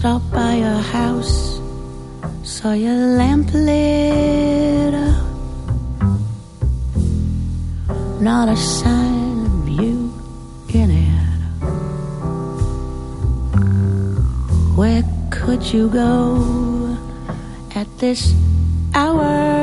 Stopped by your house, saw your lamp lit up. Not a sign of you in it. Where could you go at this hour?